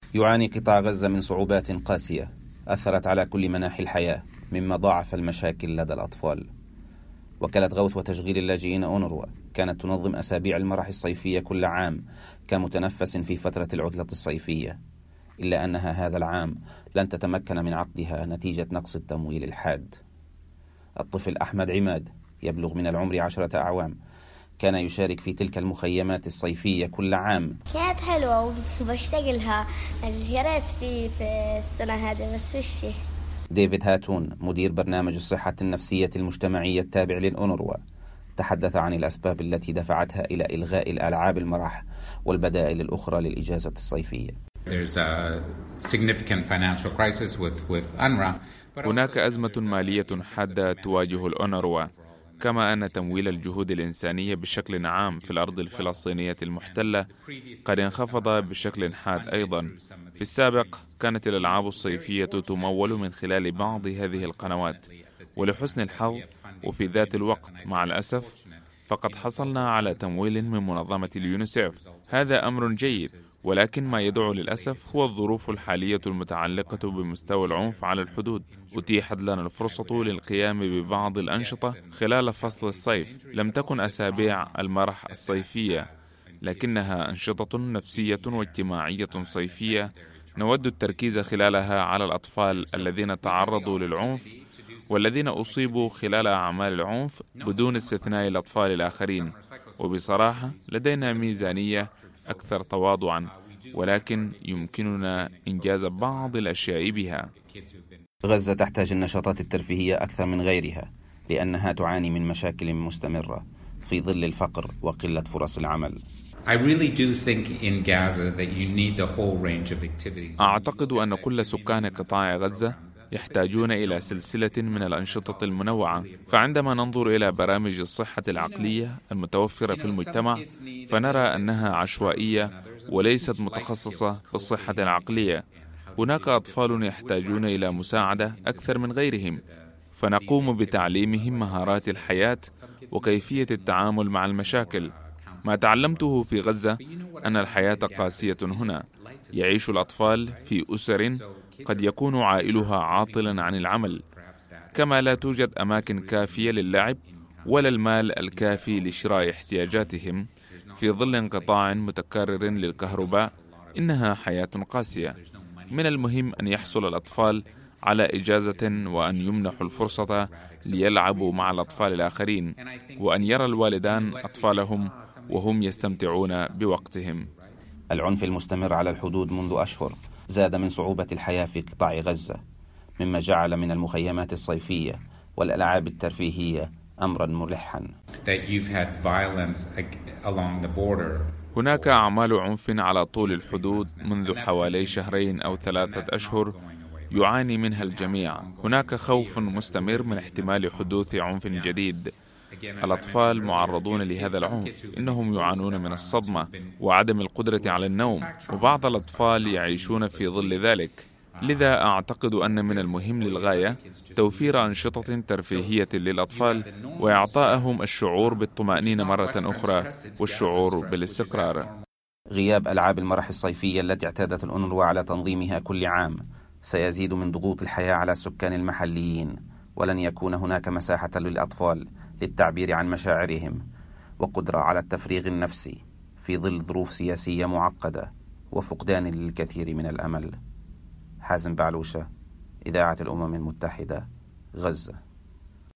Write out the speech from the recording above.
يعاني قطاع غزة من صعوبات قاسية أثرت على كل مناحي الحياة، مما ضاعف المشاكل لدى الأطفال. وكالة غوث وتشغيل اللاجئين أونروا كانت تنظم أسابيع المرح الصيفية كل عام كمتنفس في فترة العطلة الصيفية، إلا أنها هذا العام لن تتمكن من عقدها نتيجة نقص التمويل الحاد. الطفل أحمد عماد يبلغ من العمر 10 أعوام كان يشارك في تلك المخيمات الصيفية كل عام. كانت حلوة وبشتاق لها، يا ريت في السنة هذه بس وشي. ديفيد هاتون مدير برنامج الصحة النفسية المجتمعية التابع للأونروا تحدث عن الأسباب التي دفعتها إلى إلغاء الألعاب المرح والبدائل الأخرى للإجازة الصيفية. هناك أزمة مالية حادة تواجه الأونروا، كما أن تمويل الجهود الإنسانية بشكل عام في الأرض الفلسطينية المحتلة قد انخفض بشكل حاد أيضا. في السابق كانت الألعاب الصيفية تمول من خلال بعض هذه القنوات، ولحسن الحظ وفي ذات الوقت مع الأسف فقد حصلنا على تمويل من منظمة اليونيسيف. هذا أمر جيد، ولكن ما يدعو للأسف هو الظروف الحالية المتعلقة بمستوى العنف على الحدود. أتيحت لنا الفرصة للقيام ببعض الأنشطة خلال فصل الصيف، لم تكن أسابيع المرح الصيفية، لكنها أنشطة نفسية واجتماعية صيفية نود التركيز خلالها على الأطفال الذين تعرضوا للعنف والذين أصيبوا خلال أعمال العنف بدون استثناء الأطفال الآخرين. وبصراحة لدينا ميزانية أكثر تواضعا، ولكن يمكننا إنجاز بعض الأشياء بها. غزة تحتاج النشاطات الترفيهية أكثر من غيرها، لأنها تعاني من مشاكل مستمرة في ظل الفقر وقلة فرص العمل. أعتقد أن كل سكان قطاع غزة يحتاجون إلى سلسلة من الأنشطة المنوعة. فعندما ننظر إلى برامج الصحة العقلية المتوفرة في المجتمع فنرى أنها عشوائية وليست متخصصة بالصحة العقلية. هناك أطفال يحتاجون إلى مساعدة أكثر من غيرهم، فنقوم بتعليمهم مهارات الحياة وكيفية التعامل مع المشاكل. ما تعلمته في غزة أن الحياة قاسية هنا. يعيش الأطفال في أسر قد يكون عائلها عاطلا عن العمل، كما لا توجد أماكن كافية للعب ولا المال الكافي لشراء احتياجاتهم في ظل انقطاع متكرر للكهرباء. إنها حياة قاسية. من المهم أن يحصل الأطفال على إجازة وأن يمنحوا الفرصة ليلعبوا مع الأطفال الآخرين، وأن يرى الوالدان أطفالهم وهم يستمتعون بوقتهم. العنف المستمر على الحدود منذ أشهر زاد من صعوبة الحياة في قطاع غزة، مما جعل من المخيمات الصيفية والألعاب الترفيهية أمرا ملحا. هناك أعمال عنف على طول الحدود منذ حوالي 2 أو 3 أشهر يعاني منها الجميع. هناك خوف مستمر من احتمال حدوث عنف جديد. الأطفال معرضون لهذا العنف، إنهم يعانون من الصدمة وعدم القدرة على النوم، وبعض الأطفال يعيشون في ظل ذلك. لذا أعتقد أن من المهم للغاية توفير أنشطة ترفيهية للأطفال وإعطائهم الشعور بالطمأنينة مرة أخرى والشعور بالاستقرار. غياب ألعاب المرح الصيفية التي اعتادت الأونروا على تنظيمها كل عام سيزيد من ضغوط الحياة على السكان المحليين، ولن يكون هناك مساحة للأطفال للتعبير عن مشاعرهم وقدرة على التفريغ النفسي في ظل ظروف سياسية معقدة وفقدان للكثير من الأمل. حازم بعلوشة، إذاعة الأمم المتحدة، غزة.